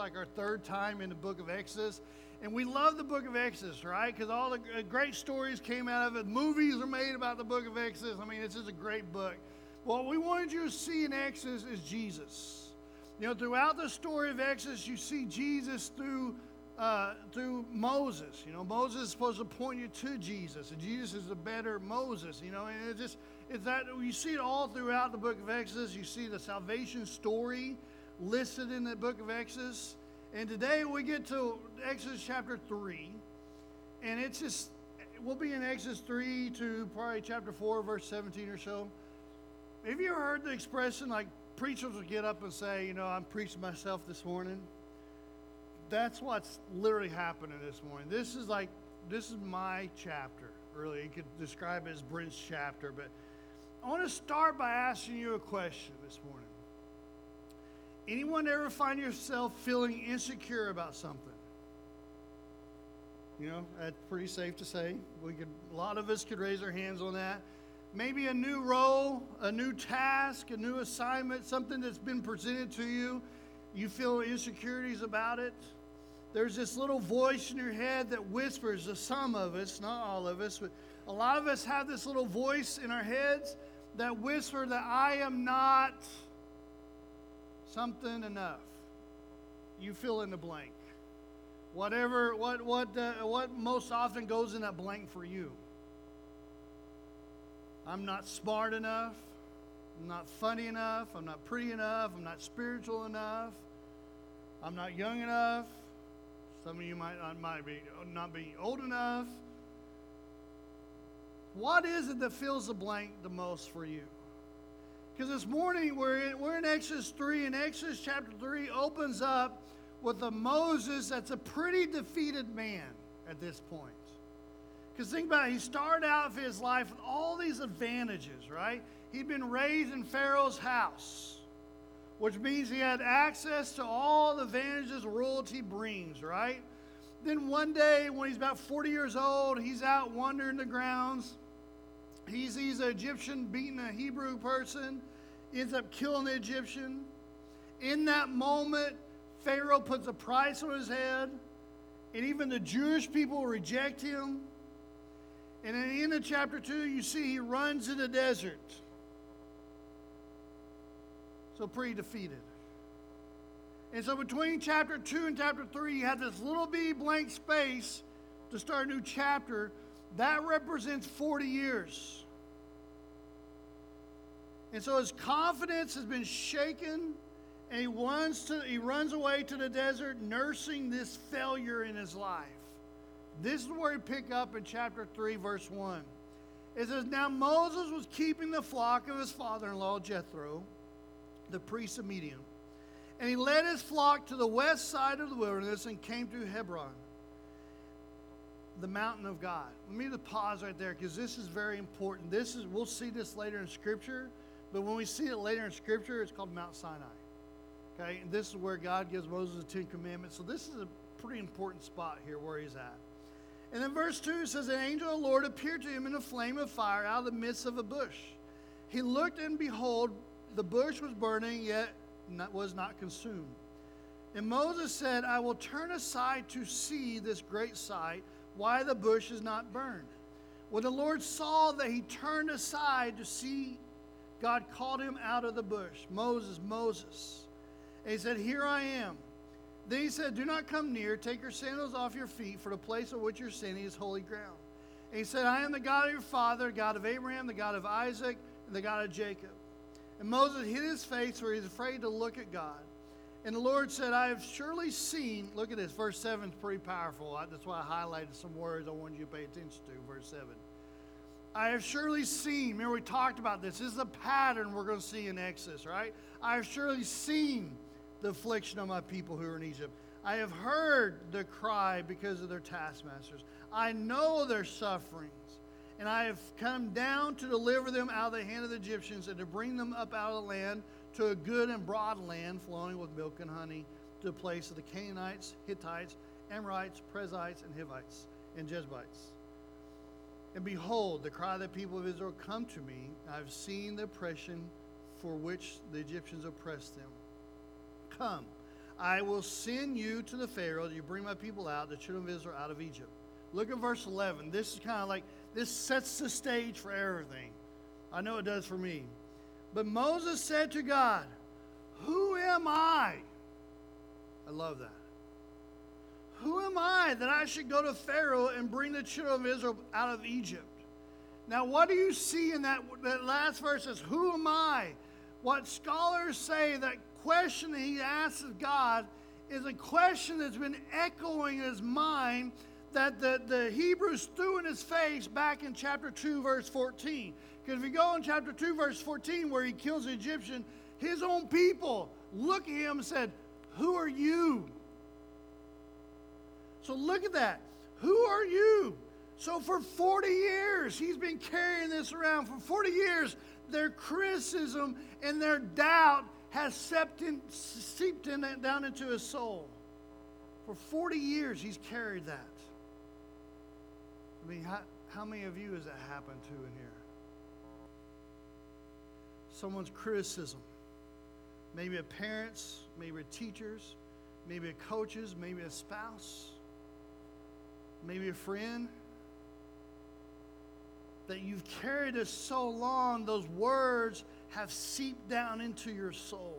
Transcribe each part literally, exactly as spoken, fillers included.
like our third time in the book of Exodus. And we love the book of Exodus, right? Because all the great stories came out of it. Movies are made about the book of Exodus. I mean, it's just a great book. What we wanted you to see in Exodus is Jesus. You know, throughout the story of Exodus, you see Jesus through uh, through Moses. You know, Moses is supposed to point you to Jesus, and Jesus is a better Moses. You know, and it just it's that you see it all throughout the book of Exodus. You see the salvation story listed in the book of Exodus. And today we get to Exodus chapter three, and it's just we'll be in Exodus three to probably chapter four, verse seventeen or so. Have you ever heard the expression, like, preachers will get up and say, you know, I'm preaching myself this morning? That's what's literally happening this morning. This is like, this is my chapter, really. You could describe it as Brent's chapter. But I want to start by asking you a question this morning. Anyone ever find yourself feeling insecure about something? You know, that's pretty safe to say. We could, a lot of us could raise our hands on that. Maybe a new role, a new task, a new assignment, something that's been presented to you. You feel insecurities about it. There's this little voice in your head that whispers to some of us, not all of us, but a lot of us have this little voice in our heads that whisper that I am not something enough. You fill in the blank. Whatever, what, what, uh, what most often goes in that blank for you. I'm not smart enough. I'm not funny enough. I'm not pretty enough. I'm not spiritual enough. I'm not young enough. Some of you might not, might be not be old enough. What is it that fills the blank the most for you? Because this morning we're in, we're in Exodus three, and Exodus chapter three opens up with a Moses that's a pretty defeated man at this point. Because think about it, he started out his life with all these advantages, right? He'd been raised in Pharaoh's house, which means he had access to all the advantages royalty brings, right? Then one day, when he's about forty years old, he's out wandering the grounds. He sees an Egyptian beating a Hebrew person, ends up killing the Egyptian. In that moment, Pharaoh puts a price on his head, and even the Jewish people reject him. And at the end of chapter two, you see he runs in the desert. So pretty defeated. And so between chapter two and chapter three, you have this little bitty blank space to start a new chapter. That represents forty years. And so his confidence has been shaken, and he runs, to, he runs away to the desert nursing this failure in his life. This is where we pick up in chapter three, verse one. It says, now Moses was keeping the flock of his father-in-law, Jethro, the priest of Midian. And he led his flock to the west side of the wilderness and came to Hebron, the mountain of God. Let me just pause right there, because this is very important. This is, we'll see this later in Scripture, but when we see it later in Scripture, it's called Mount Sinai. Okay, and this is where God gives Moses the Ten Commandments. So this is a pretty important spot here where he's at. And then verse two says, an angel of the Lord appeared to him in a flame of fire out of the midst of a bush. He looked, and behold, the bush was burning, yet not, was not consumed. And Moses said, I will turn aside to see this great sight, why the bush is not burned. When the Lord saw that he turned aside to see, God called him out of the bush, Moses, Moses. And he said, here I am. Then he said, do not come near. Take your sandals off your feet, for the place on which you're standing is holy ground. And he said, I am the God of your father, God of Abraham, the God of Isaac, and the God of Jacob. And Moses hid his face, for he was afraid to look at God. And the Lord said, I have surely seen, look at this, verse seven is pretty powerful. That's why I highlighted some words I wanted you to pay attention to, verse seven. I have surely seen, remember we talked about this, this is a pattern we're going to see in Exodus, right? I have surely seen the affliction of my people who are in Egypt. I have heard the cry because of their taskmasters. I know their sufferings. And I have come down to deliver them out of the hand of the Egyptians and to bring them up out of the land to a good and broad land flowing with milk and honey, to the place of the Canaanites, Hittites, Amorites, Perizzites, and Hivites, and Jebusites. And behold, the cry of the people of Israel come to me. I have seen the oppression for which the Egyptians oppressed them. Come, I will send you to the Pharaoh that you bring my people out, the children of Israel, out of Egypt. Look at verse eleven. This is kind of like, this sets the stage for everything. I know it does for me. But Moses said to God, who am I? I love that. Who am I that I should go to Pharaoh and bring the children of Israel out of Egypt? Now, what do you see in that, that last verse? Says, who am I? What scholars say, that question that he asks of God is a question that's been echoing in his mind that the, the Hebrews threw in his face back in chapter two, verse fourteen. Because if you go in chapter two, verse fourteen, where he kills the Egyptian, his own people look at him and said, who are you? So look at that. Who are you? So for forty years, he's been carrying this around. For forty years, their criticism and their doubt has seeped, in, seeped in, down into his soul. For forty years, he's carried that. I mean, how, how many of you has that happened to in here? Someone's criticism. Maybe a parent's, maybe a teacher's, maybe a coach's, maybe a spouse, maybe a friend. That you've carried it so long, those words have seeped down into your soul.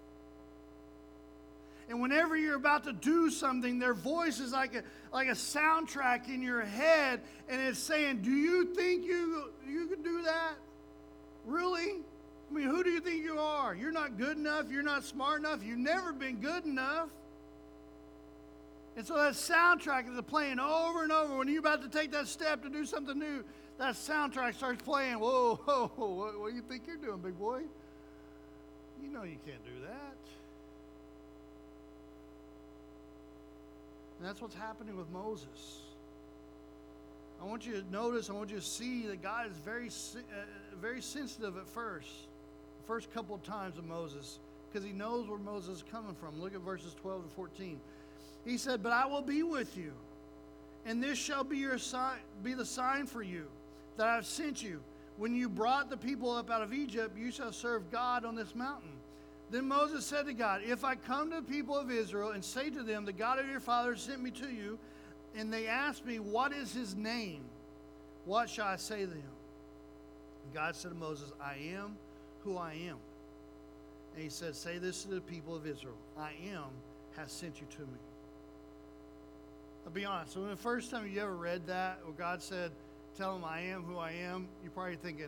And whenever you're about to do something, their voice is like a, like a soundtrack in your head, and it's saying, do you think you, you can do that? Really? I mean, who do you think you are? You're not good enough. You're not smart enough. You've never been good enough. And so that soundtrack is playing over and over. When you're about to take that step to do something new, that soundtrack starts playing. Whoa, whoa, whoa, what, what do you think you're doing, big boy? You know you can't do that. And that's what's happening with Moses. I want you to notice, I want you to see that God is very, uh, very sensitive at first. The first couple of times of Moses, because he knows where Moses is coming from. Look at verses twelve to fourteen. He said, but I will be with you, and this shall be your sign, be the sign for you that I have sent you. When you brought the people up out of Egypt, you shall serve God on this mountain. Then Moses said to God, if I come to the people of Israel and say to them, the God of your fathers sent me to you, and they ask me, what is his name? What shall I say to them? And God said to Moses, I am who I am. And he said, say this to the people of Israel, I am has sent you to me. I'll be honest, so when the first time you ever read that, where God said, tell him I am who I am, you're probably thinking,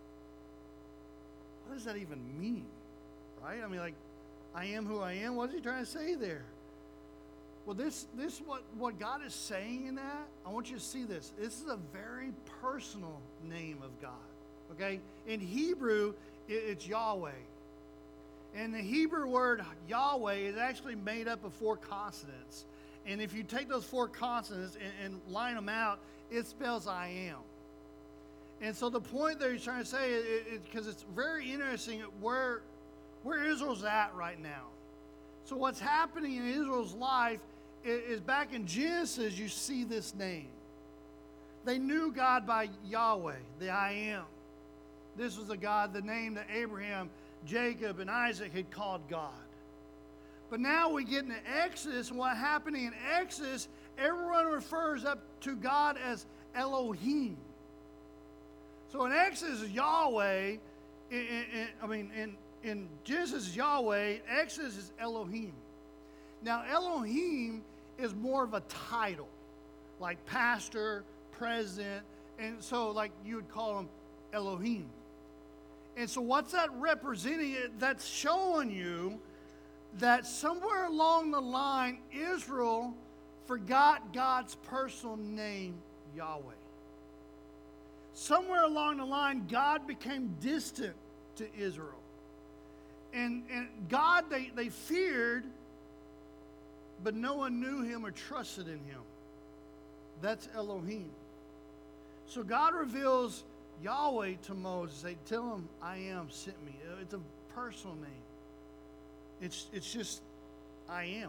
what does that even mean? Right? I mean, like, I am who I am? What is he trying to say there? Well, this this what, what God is saying in that, I want you to see this. This is a very personal name of God. Okay? In Hebrew, it, it's Yahweh. And the Hebrew word Yahweh is actually made up of four consonants. And if you take those four consonants and, and line them out, it spells I am. And so the point that he's trying to say, because it, it, it's very interesting where, where Israel's at right now. So what's happening in Israel's life is, is back in Genesis, you see this name. They knew God by Yahweh, the I am. This was the God, the name that Abraham, Jacob, and Isaac had called God. But now we get into Exodus, and what's happening in Exodus, everyone refers up to God as Elohim. So in Exodus, Yahweh, in, in, I mean, in, in Genesis is Yahweh, Exodus is Elohim. Now, Elohim is more of a title, like pastor, president, and so like you would call him Elohim. And so what's that representing? That's showing you that somewhere along the line, Israel forgot God's personal name, Yahweh. Somewhere along the line, God became distant to Israel. And, and God, they, they feared, but no one knew him or trusted in him. That's Elohim. So God reveals Yahweh to Moses. They tell him, I am sent me. It's a personal name. It's, it's just, I am.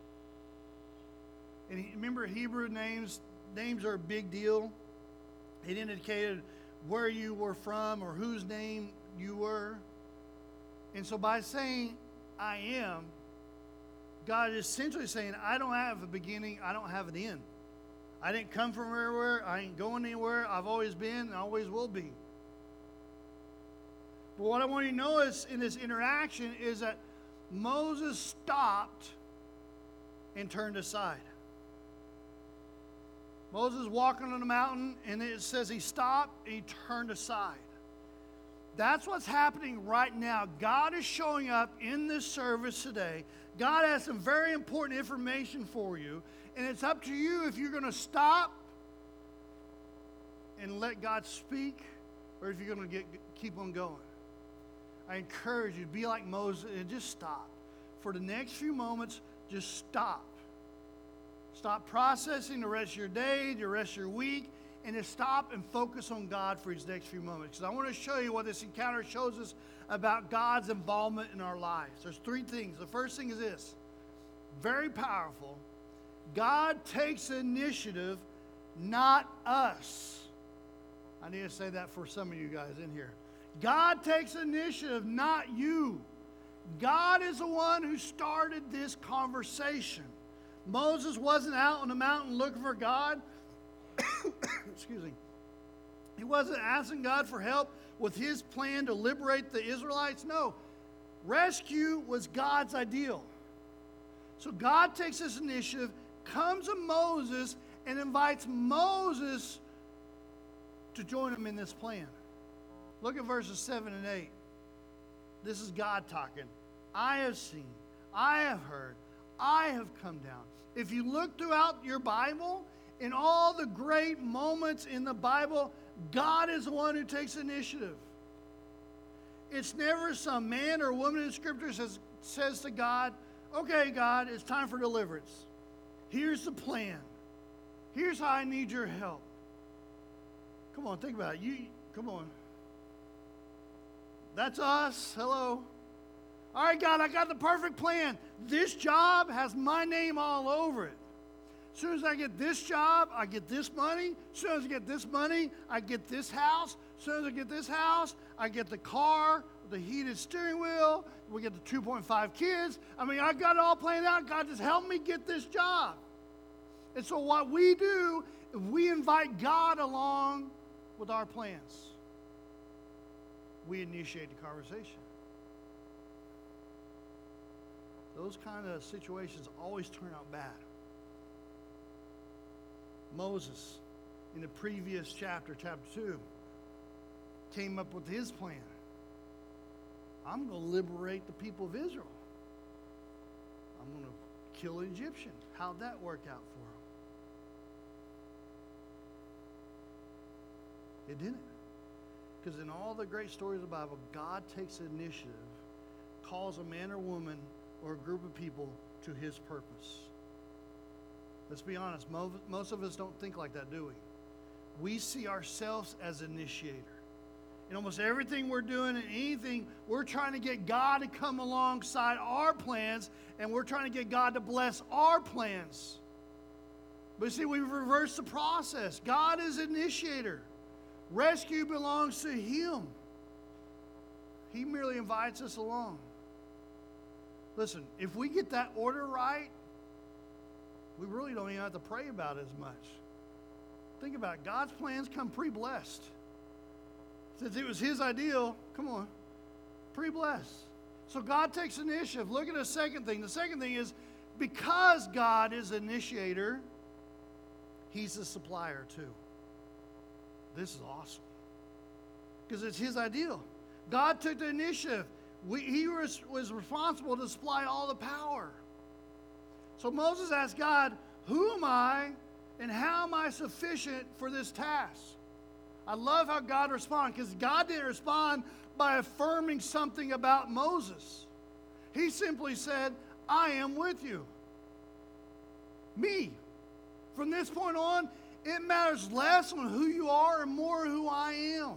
And he, remember, Hebrew names, names are a big deal. It indicated where you were from or whose name you were. And so by saying, I am, God is essentially saying, I don't have a beginning, I don't have an end. I didn't come from everywhere, I ain't going anywhere. I've always been and always will be. But what I want you to notice in this interaction is that Moses stopped and turned aside. Moses walking on the mountain, and it says he stopped and he turned aside. That's what's happening right now. God is showing up in this service today. God has some very important information for you, and it's up to you if you're going to stop and let God speak, or if you're going to get keep on going. I encourage you to be like Moses and just stop. For the next few moments, just stop. Stop processing the rest of your day, the rest of your week, and just stop and focus on God for these next few moments. Because I want to show you what this encounter shows us about God's involvement in our lives. There's three things. The first thing is this. Very powerful. God takes initiative, not us. I need to say that for some of you guys in here. God takes initiative, not you. God is the one who started this conversation. Moses wasn't out on the mountain looking for God. Excuse me. He wasn't asking God for help with his plan to liberate the Israelites. No. Rescue was God's ideal. So God takes this initiative, comes to Moses, and invites Moses to join him in this plan. Look at verses seven and eight. This is God talking. I have seen, I have heard, I have come down. If you look throughout your Bible, in all the great moments in the Bible, God is the one who takes initiative. It's never some man or woman in Scripture says, says to God, okay, God, it's time for deliverance. Here's the plan. Here's how I need your help. Come on, think about it. You, come on. That's us. Hello. All right, God, I got the perfect plan. This job has my name all over it. As soon as I get this job, I get this money. As soon as I get this money, I get this house. As soon as I get this house, I get the car, the heated steering wheel. We get the two point five kids. I mean, I got it all planned out. God, just help me get this job. And so what we do, we invite God along with our plans. We initiate the conversation. Those kind of situations always turn out bad. Moses, in the previous chapter, chapter two, came up with his plan. I'm going to liberate the people of Israel. I'm going to kill an Egyptian. How'd that work out for him? It didn't. Because in all the great stories of the Bible, God takes initiative, calls a man or woman or a group of people to his purpose. Let's be honest, most of us don't think like that, do we? We see ourselves as an initiator. In almost everything we're doing and anything, we're trying to get God to come alongside our plans, and we're trying to get God to bless our plans. But see, we've reversed the process. God is initiator. Rescue belongs to him. He merely invites us along. Listen, if we get that order right, we really don't even have to pray about it as much. Think about it. God's plans come pre-blessed. Since it was his ideal, come on, pre-blessed. So God takes initiative. Look at the second thing. The second thing is, because God is initiator, he's the supplier too. This is awesome. Because it's his ideal. God took the initiative. We, he was, was responsible to supply all the power. So Moses asked God, who am I and how am I sufficient for this task? I love how God responded, because God didn't respond by affirming something about Moses. He simply said, I am with you. Me. From this point on, it matters less on who you are and more who I am.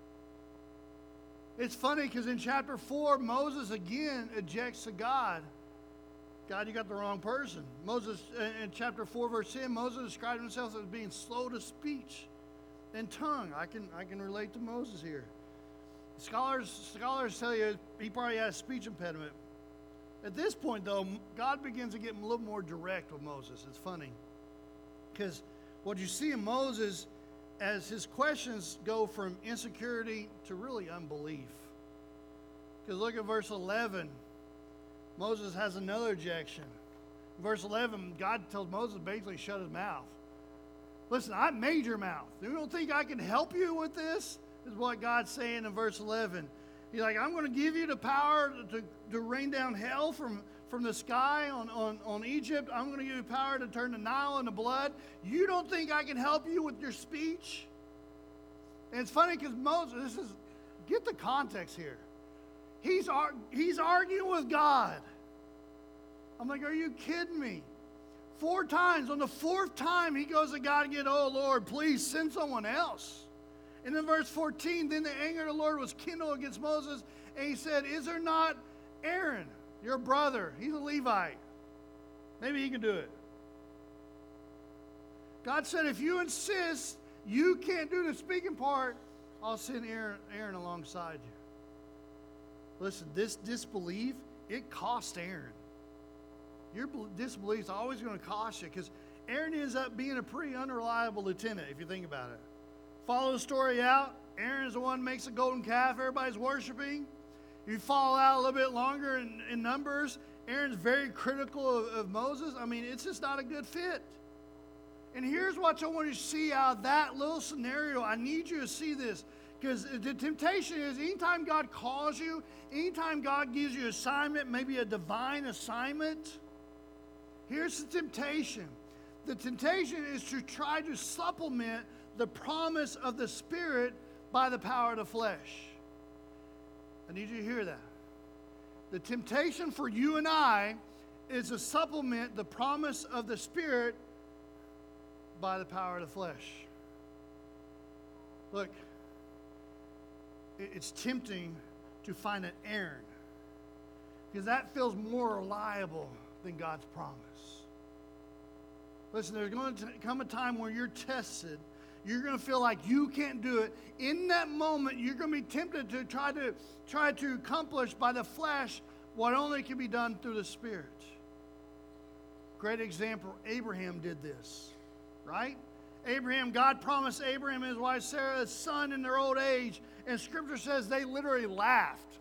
It's funny because in chapter four, Moses again objects to God. God, you got the wrong person. Moses, in chapter four, verse ten, Moses described himself as being slow to speech and tongue. I can, I can relate to Moses here. Scholars, scholars tell you he probably had a speech impediment. At this point, though, God begins to get a little more direct with Moses. It's funny. Because what you see in Moses, as his questions go from insecurity to really unbelief. Because look at verse eleven. Moses has another objection. Verse eleven, God tells Moses basically shut his mouth. Listen, I made your mouth. You don't think I can help you with this? This is what God's saying in verse eleven. He's like, I'm going to give you the power to, to rain down hell from, from the sky on, on, on Egypt. I'm going to give you power to turn the Nile into blood. You don't think I can help you with your speech? And it's funny because Moses, this is, get the context here. He's, he's arguing with God. I'm like, are you kidding me? Four times. On the fourth time, he goes to God again, oh, Lord, please send someone else. And in verse fourteen, then the anger of the Lord was kindled against Moses, and he said, is there not Aaron, your brother? He's a Levite. Maybe he can do it. God said, if you insist you can't do the speaking part, I'll send Aaron, Aaron alongside you. Listen, this disbelief, it cost Aaron. Your disbelief is always going to cost you, because Aaron ends up being a pretty unreliable lieutenant, if you think about it. Follow the story out. Aaron is the one who makes a golden calf everybody's worshiping. You follow out a little bit longer in, in Numbers, Aaron's very critical of, of Moses. I mean, it's just not a good fit. And here's what I want you to see out of that little scenario. I need you to see this, because the temptation is anytime God calls you, anytime God gives you an assignment, maybe a divine assignment, here's the temptation. The temptation is to try to supplement the promise of the Spirit by the power of the flesh. I need you to hear that. The temptation for you and I is to supplement the promise of the Spirit by the power of the flesh. Look, it's tempting to find an Aaron, because that feels more reliable than God's promise. Listen, there's going to come a time where you're tested. You're going to feel like you can't do it. In that moment, you're going to be tempted to try to try to accomplish by the flesh what only can be done through the Spirit. Great example, Abraham did this, right? Abraham, God promised Abraham and his wife Sarah a son in their old age, and Scripture says they literally laughed.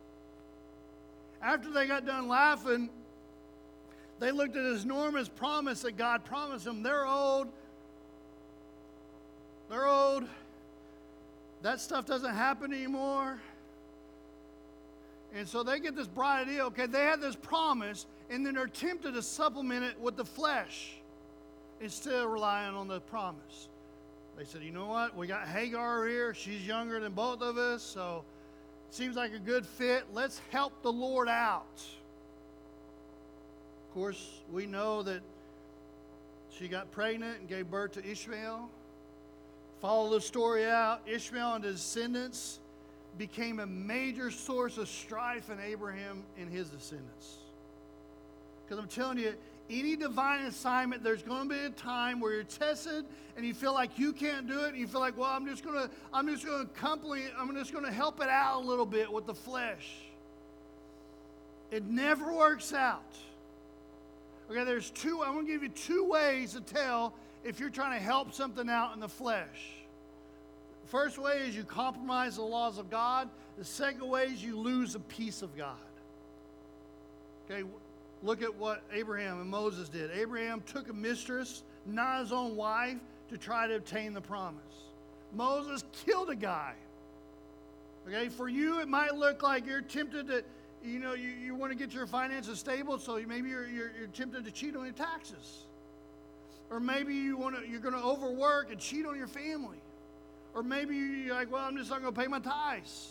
After they got done laughing, they looked at this enormous promise that God promised them. They're old. They're old. That stuff doesn't happen anymore. And so they get this bright idea. Okay, they had this promise, and then they're tempted to supplement it with the flesh instead of relying on the promise. They said, you know what? We got Hagar here. She's younger than both of us, so it seems like a good fit. Let's help the Lord out. Of course, we know that she got pregnant and gave birth to Ishmael. Follow the story out. Ishmael and his descendants became a major source of strife in Abraham and his descendants. Because I'm telling you, any divine assignment, there's going to be a time where you're tested and you feel like you can't do it, and you feel like, well, I'm just going to, I'm just going to accompany it. I'm just going to help it out a little bit with the flesh. It never works out. Okay, there's two, I'm going to give you two ways to tell if you're trying to help something out in the flesh. The first way is you compromise the laws of God. The second way is you lose the peace of God. Okay, look at what Abraham and Moses did. Abraham took a mistress, not his own wife, to try to obtain the promise. Moses killed a guy. Okay, for you it might look like you're tempted to, you know, you, you want to get your finances stable, so maybe you're, you're, you're tempted to cheat on your taxes. Or maybe you want to, you're going to overwork and cheat on your family. Or maybe you're like, well, I'm just not going to pay my tithes.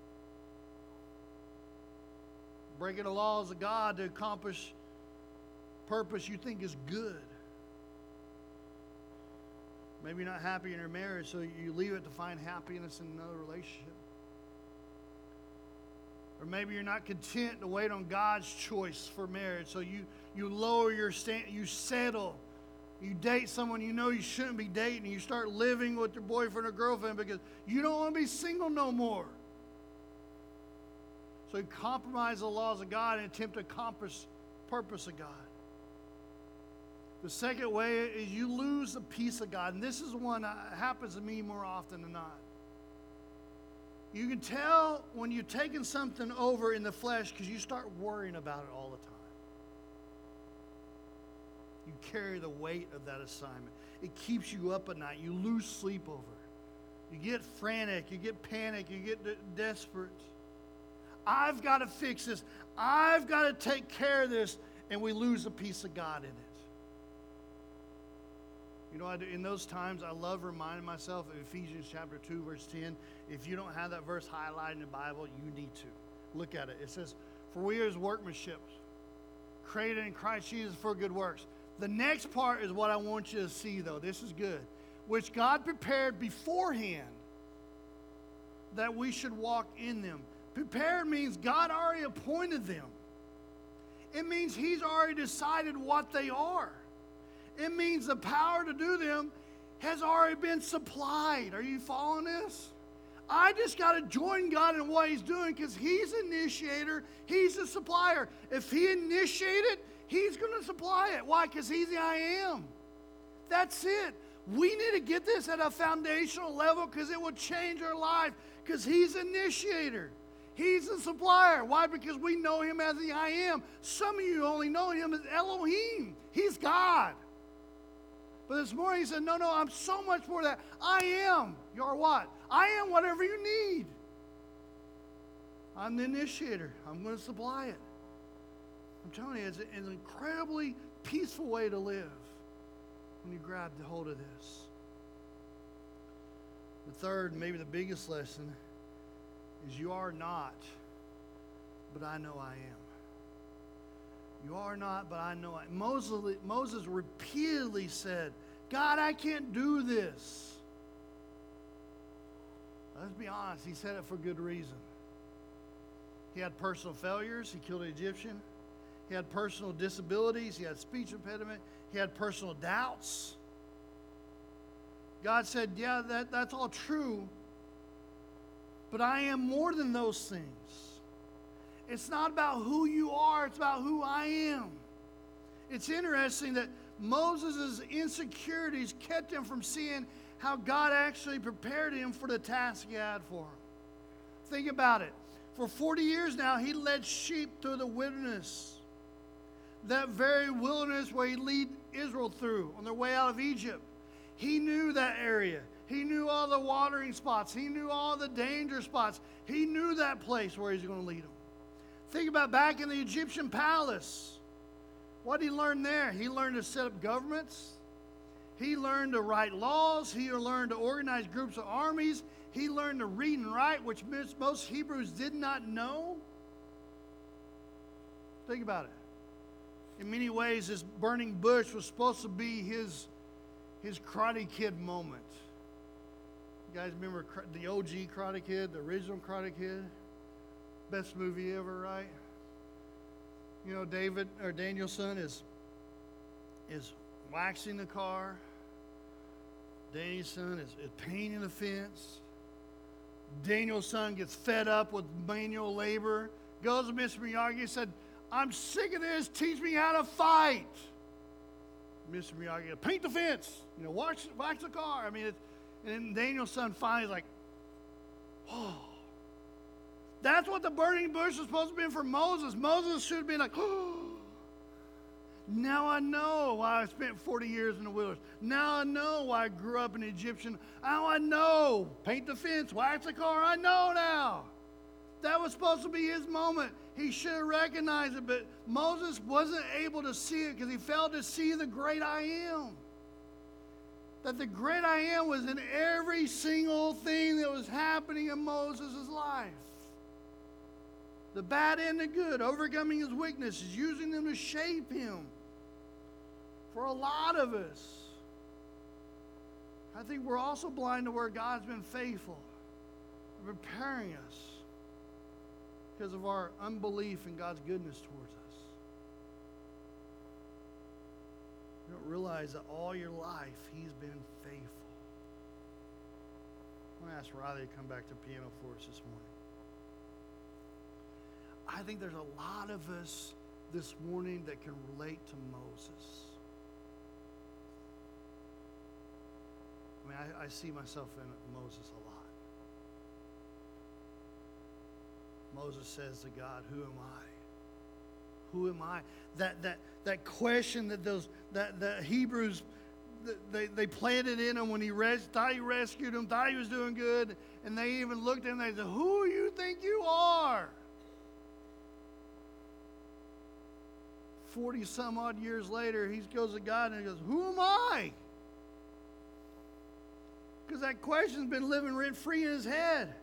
Breaking the laws of God to accomplish purpose you think is good. Maybe you're not happy in your marriage, so you leave it to find happiness in another relationship. Or maybe you're not content to wait on God's choice for marriage, so you, you lower your stand, you settle. You date someone you know you shouldn't be dating. You start living with your boyfriend or girlfriend because you don't want to be single no more. So you compromise the laws of God and attempt to accomplish the purpose of God. The second way is you lose the peace of God. And this is one that happens to me more often than not. You can tell when you're taking something over in the flesh because you start worrying about it all the time. You carry the weight of that assignment. It keeps you up at night. You lose sleep over it. You get frantic. You get panic. You get de- desperate. I've got to fix this. I've got to take care of this. And we lose the peace of God in it. You know, I do, in those times, I love reminding myself of Ephesians chapter two, verse ten. If you don't have that verse highlighted in the Bible, you need to. Look at it. It says, for we are his workmanship, created in Christ Jesus for good works. The next part is what I want you to see, though. This is good. Which God prepared beforehand that we should walk in them. Prepared means God already appointed them. It means he's already decided what they are. It means the power to do them has already been supplied. Are you following this? I just got to join God in what he's doing because he's the initiator. He's the supplier. If he initiated, he's going to supply it. Why? Because he's the I am. That's it. We need to get this at a foundational level because it will change our life because he's the initiator. He's the supplier. Why? Because we know him as the I am. Some of you only know him as Elohim. He's God. But this morning he said, no, no, I'm so much more than that. I am. You're what? I am whatever you need. I'm the initiator. I'm going to supply it. I'm telling you, it's an incredibly peaceful way to live when you grab the hold of this. The third, maybe the biggest lesson, is you are not, but I know I am. You are not, but I know I am. Moses, Moses repeatedly said, God, I can't do this. Let's be honest, he said it for good reason. He had personal failures. He killed an Egyptian. He had personal disabilities. He had speech impediment. He had personal doubts. God said, yeah, that, that's all true, but I am more than those things. It's not about who you are, it's about who I am. It's interesting that Moses' insecurities kept him from seeing how God actually prepared him for the task he had for him. Think about it. For forty years now, he led sheep through the wilderness. That very wilderness where he led Israel through on their way out of Egypt. He knew that area. He knew all the watering spots. He knew all the danger spots. He knew that place where he's going to lead them. Think about back in the Egyptian palace. What did he learn there? He learned to set up governments. He learned to write laws. He learned to organize groups of armies. He learned to read and write, which most Hebrews did not know. Think about it. In many ways, this burning bush was supposed to be his, his Karate Kid moment. You guys remember the O G Karate Kid, the original Karate Kid? Best movie ever, right? You know, David or Danielson is is waxing the car. Danielson is, is painting the fence. Danielson gets fed up with manual labor. Goes to Mister Miyagi and said, I'm sick of this. Teach me how to fight. Mister Miyagi, paint the fence. You know, wax, wax the car. I mean, it's, and Danielson finally is like, oh. That's what the burning bush was supposed to be for Moses. Moses should have been like, oh, now I know why I spent forty years in the wilderness. Now I know why I grew up an Egyptian. Now I know. Paint the fence, wax the car. I know now. That was supposed to be his moment. He should have recognized it, but Moses wasn't able to see it because he failed to see the great I am. That the great I am was in every single thing that was happening in Moses' life. The bad and the good, overcoming his weaknesses, using them to shape him. For a lot of us, I think we're also blind to where God's been faithful, preparing us because of our unbelief in God's goodness towards us. You don't realize that all your life he's been faithful. I'm going to ask Riley to come back to piano for us this morning. I think there's a lot of us this morning that can relate to Moses. I mean, I, I see myself in Moses a lot. Moses says to God, who am I? Who am I? That that that question that those that the Hebrews they they planted in him when he res, thought he rescued him, thought he was doing good, and they even looked at him and they said, who do you think you are? Forty some odd years later, he goes to God and he goes, who am I? Because that question's been living rent free in his head.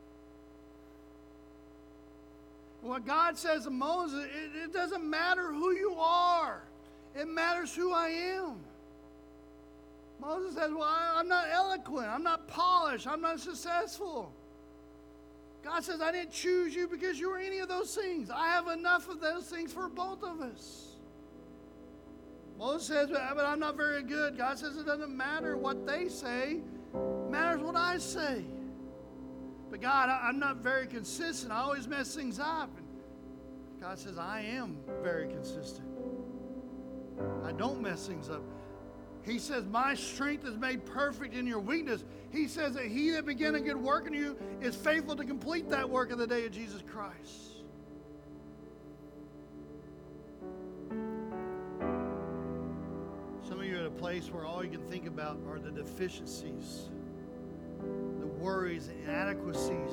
What God says to Moses, it, it doesn't matter who you are. It matters who I am. Moses says, well, I, I'm not eloquent. I'm not polished. I'm not successful. God says, I didn't choose you because you were any of those things. I have enough of those things for both of us. Moses says, but I'm not very good. God says, it doesn't matter what they say. It matters what I say. But God, I'm not very consistent. I always mess things up. And God says, I am very consistent. I don't mess things up. He says, my strength is made perfect in your weakness. He says that he that began a good work in you is faithful to complete that work in the day of Jesus Christ. Some of you are at a place where all you can think about are the deficiencies, the worries, the inadequacies.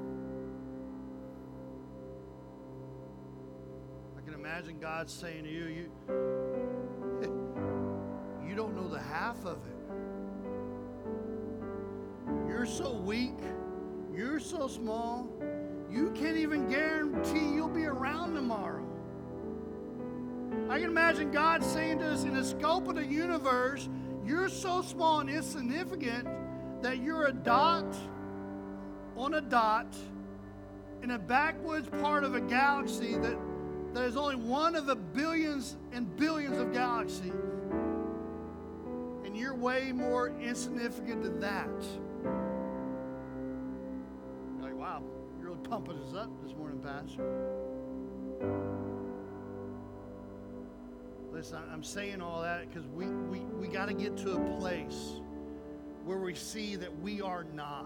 I can imagine God saying to you, you, you don't know the half of it. You're so weak. You're so small. You can't even guarantee you'll be around tomorrow. I can imagine God saying to us, in the scope of the universe, you're so small and insignificant that you're a dot on a dot in a backwoods part of a galaxy that, that is only one of the billions and billions of galaxies. And you're way more insignificant than that. You're like, wow, you're really pumping us up this morning, Pastor. Listen, I'm saying all that because we, we, we got to get to a place where we see that we are not.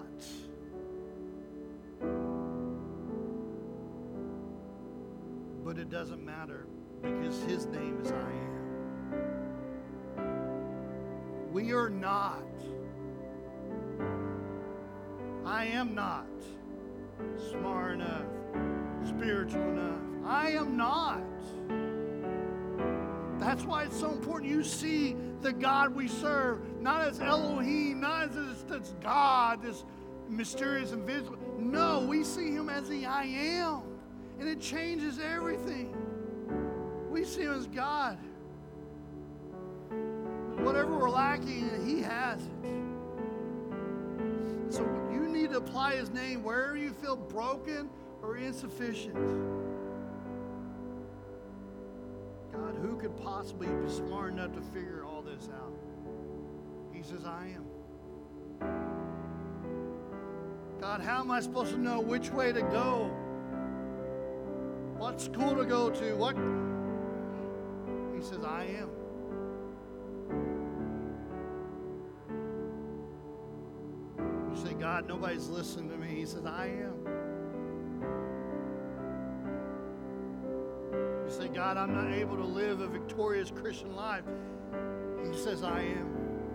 But it doesn't matter because his name is I am. We are not. I am not smart enough, spiritual enough. I am not. That's why it's so important you see the God we serve, not as Elohim, not as this, this God, this mysterious and visible. No, we see him as the I am. And it changes everything. We see him as God. Whatever we're lacking, he has it. So you need to apply his name wherever you feel broken or insufficient. God, who could possibly be smart enough to figure all this out? He says, I am. God, how am I supposed to know which way to go? What school to go to? What? He says, I am. You say, God, nobody's listening to me. He says, I am. You say, God, I'm not able to live a victorious Christian life. He says, I am.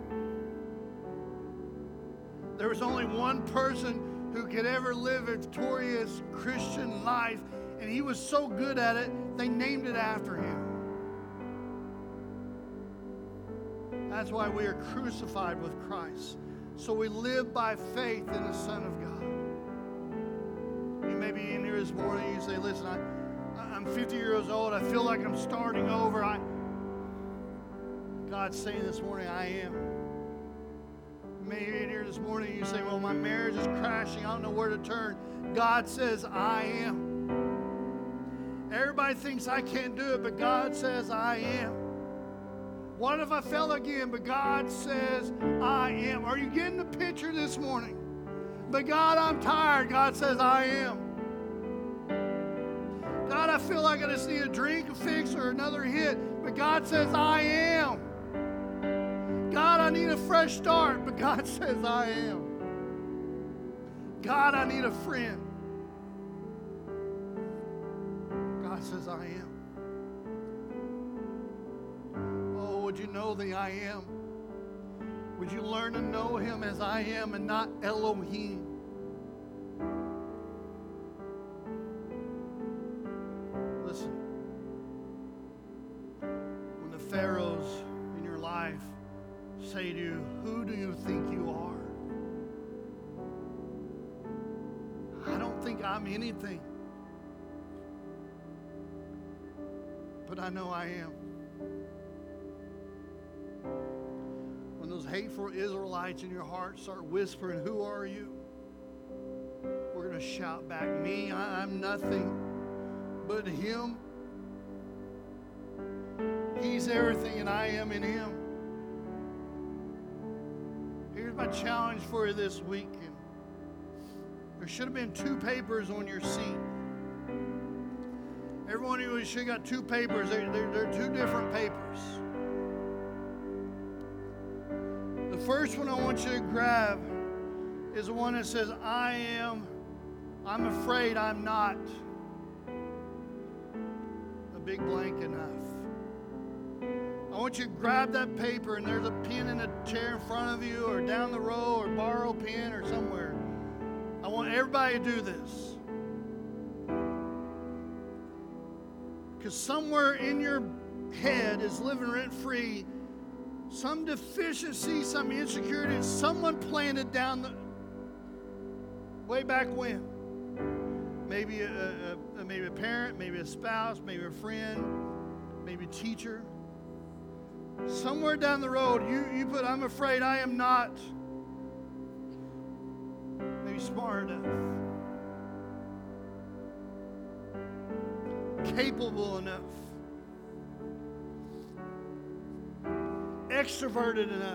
There was only one person who could ever live a victorious Christian life, and he was so good at it, they named it after him. That's why we are crucified with Christ. So we live by faith in the Son of God. You may be in here this morning and you say, listen, I, I'm fifty years old. I feel like I'm starting over. I, God's saying this morning, I am. You may be in here this morning and you say, well, my marriage is crashing. I don't know where to turn. God says, I am. Everybody thinks I can't do it, but God says, I am. What if I fell again? But God says, I am. Are you getting the picture this morning? But God, I'm tired. God says, I am. God, I feel like I just need a drink, a fix, or another hit. But God says, I am. God, I need a fresh start. But God says, I am. God, I need a friend. God says, I am. Oh, would you know the I am? Would you learn to know him as I am and not Elohim? Listen, when the pharaohs in your life say to you, who do you think you are? I don't think I'm anything. But I know I am. When those hateful Israelites in your heart start whispering, who are you? We're going to shout back, me, I'm nothing. But him, he's everything and I am in him. Here's my challenge for you this week. There should have been two papers on your seat. Every one of you should have got two papers. They're, they're, they're two different papers. The first one I want you to grab is the one that says, I am, I'm afraid I'm not. A big blank enough. I want you to grab that paper, and there's a pen in a chair in front of you or down the row, or borrow a pen or somewhere. I want everybody to do this. Because somewhere in your head is living rent-free some deficiency, some insecurity someone planted down the way back when. Maybe a, a, maybe a parent, maybe a spouse, maybe a friend, maybe a teacher. Somewhere down the road, you, you put, I'm afraid I am not maybe smart enough, capable enough, extroverted enough.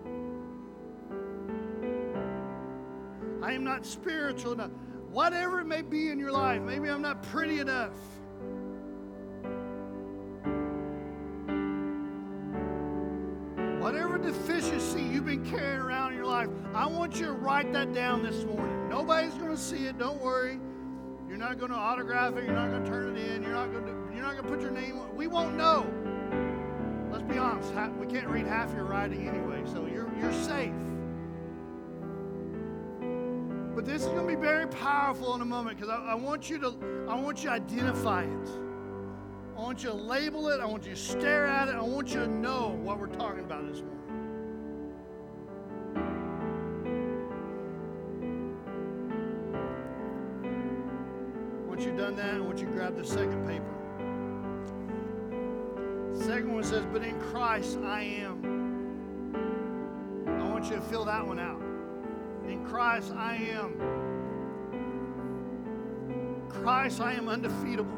I am not spiritual enough. Whatever it may be in your life, maybe I'm not pretty enough. Whatever deficiency you've been carrying around in your life, I want you to write that down this morning. Nobody's going to see it. Don't worry. You're not going to autograph it. You're not going to turn it in. You're not going to. You're not going to put your name on. We won't know. Let's be honest. We can't read half your writing anyway, so you're you're safe. But this is going to be very powerful in a moment, because I, I want you to. I want you to identify it. I want you to label it. I want you to stare at it. I want you to know what we're talking about this morning. Once you've done that, I want you to grab the second paper. The second one says, but in Christ I am. I want you to fill that one out. In Christ I am. Christ I am undefeatable.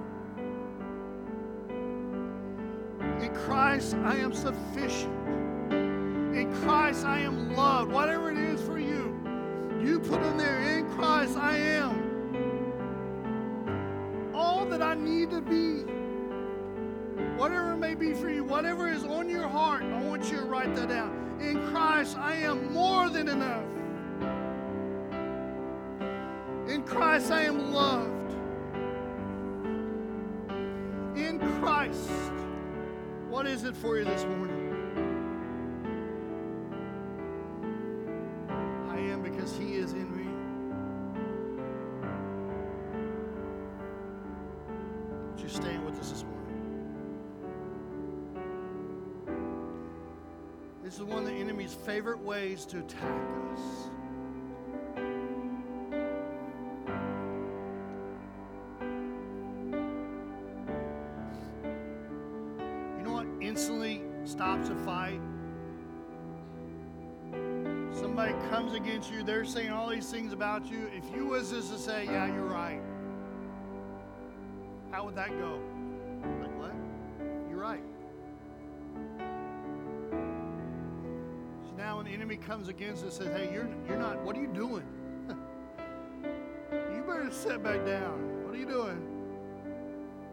In Christ, I am sufficient. In Christ, I am loved. Whatever it is for you, you put in there, in Christ, I am. All that I need to be, whatever it may be for you, whatever is on your heart, I want you to write that down. In Christ, I am more than enough. In Christ, I am loved. In Christ. What is it for you this morning? I am because He is in me. Would you stand with us this morning? This is one of the enemy's favorite ways to attack us. Instantly stops a fight. Somebody comes against you, they're saying all these things about you. If you was just to say, yeah, you're right, how would that go? Like, what? You're right. So now when the enemy comes against us and says, hey, you're you're not, what are you doing? You better sit back down. What are you doing?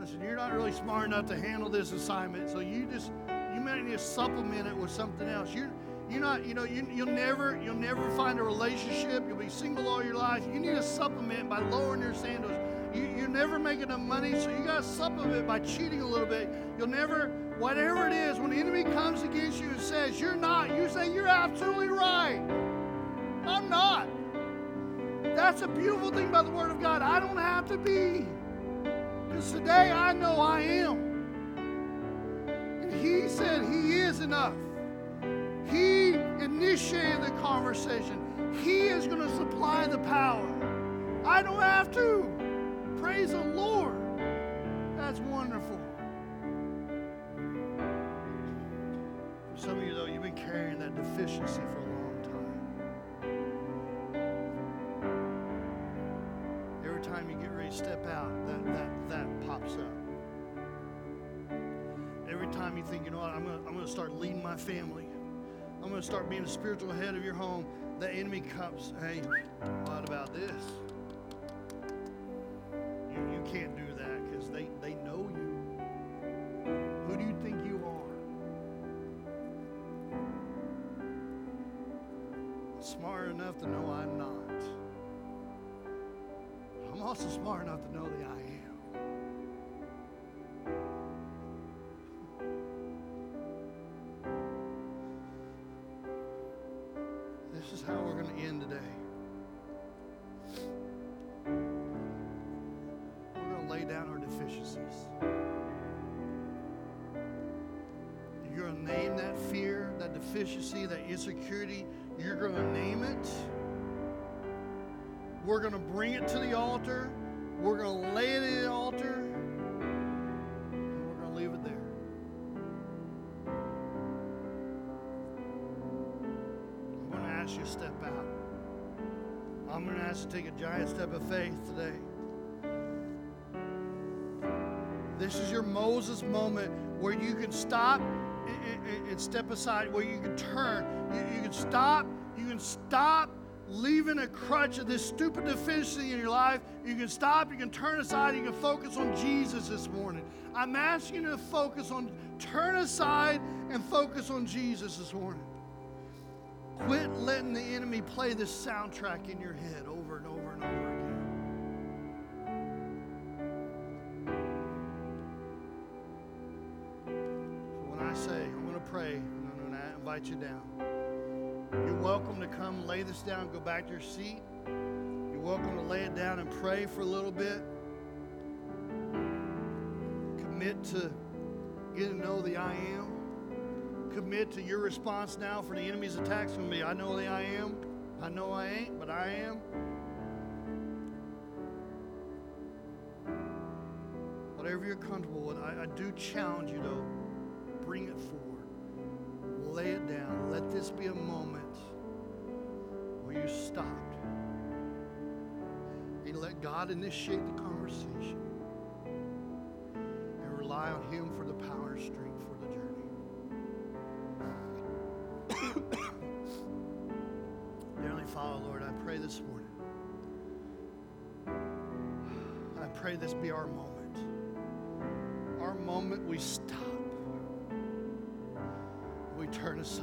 much, and you're not really smart enough to handle this assignment, so you just, you might need to supplement it with something else. You're, you're not, you know, you, you'll never, you'll never find a relationship. You'll be single all your life. You need to supplement by lowering your sandals. You, you never make enough money, so you got to supplement by cheating a little bit. You'll never, whatever it is, when the enemy comes against you and says, you're not, you say, you're absolutely right. I'm not. That's a beautiful thing about the Word of God. I don't have to be. Because today I know I am. And He said He is enough. He initiated the conversation. He is going to supply the power. I don't have to. Praise the Lord. That's wonderful. For some of you, though, you've been carrying that deficiency for a long time. Every time you get ready to step out, that, that, that pops up. Every time you think, you know what, I'm going to I'm going to start leading my family. I'm going to start being the spiritual head of your home. The enemy comes, hey, what about this? You, you can't do that because they, they know you. Who do you think you are? I'm smart enough to know I'm not. I'm also smart enough to know that I am. This is how we're going to end today. We're going to lay down our deficiencies. You're going to name that fear, that deficiency, that insecurity. You're going to name it. We're going to bring it to the altar. We're going to lay it in the altar. And we're going to leave it there. I'm going to ask you to step out. I'm going to ask you to take a giant step of faith today. This is your Moses moment where you can stop and, and step aside, where you can turn. You, you can stop. You can stop leaving a crutch of this stupid deficiency in your life. You can stop. You can turn aside. You can focus on Jesus this morning. I'm asking you to focus on, turn aside and focus on Jesus this morning. Quit letting the enemy play this soundtrack in your head over and over and over again. So when I say, I'm going to pray, and I'm going to invite you down. You're welcome to come lay this down, go back to your seat. You're welcome to lay it down and pray for a little bit. Commit to getting to know the I am. Commit to your response now for the enemy's attacks on me. I know the I am. I know I ain't, but I am. Whatever you're comfortable with, I, I do challenge you, though, bring it forward. Lay it down. Let this be a moment where you stopped and let God initiate the conversation and rely on Him for the power and strength for the journey. Dearly Father, Lord, I pray this morning. I pray this be our moment. Our moment we stop. We turn aside.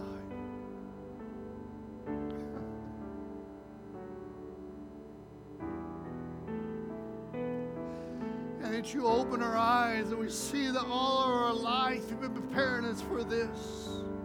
And that you open our eyes and we see that all of our life you've been preparing us for this.